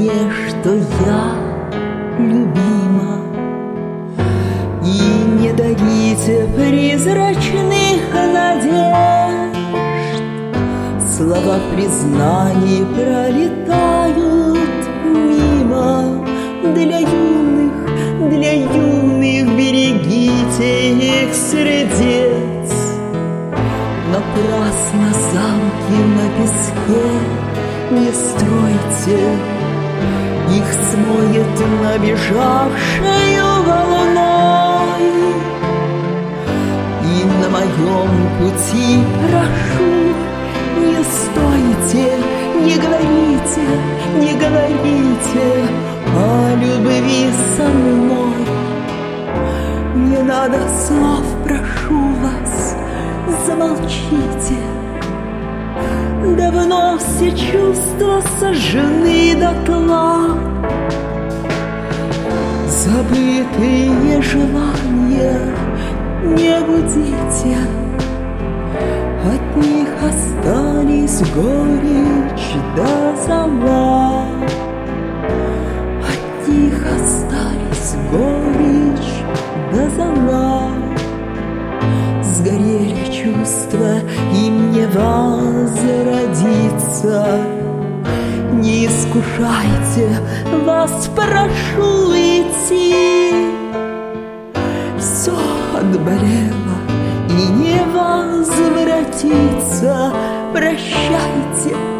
мне, что я любима, и не дарите призрачных надежд. Слова признаний пролетают мимо. Для юных берегите их сердец. Напрасно замки на песке не стройте, их смоет набежавшею волной. И на моем пути прошу, не стойте, не говорите о любви со мной. Не надо слов, прошу вас, замолчите. Давно все чувства сожжены дотла. Забытые желания не будите, от них остались горечь да зола. От них остались горечь да зола. Сгорели чувства, им не возродиться. Не искушайте, вас прошу идти. Все отболело и не возвратится. Прощайте.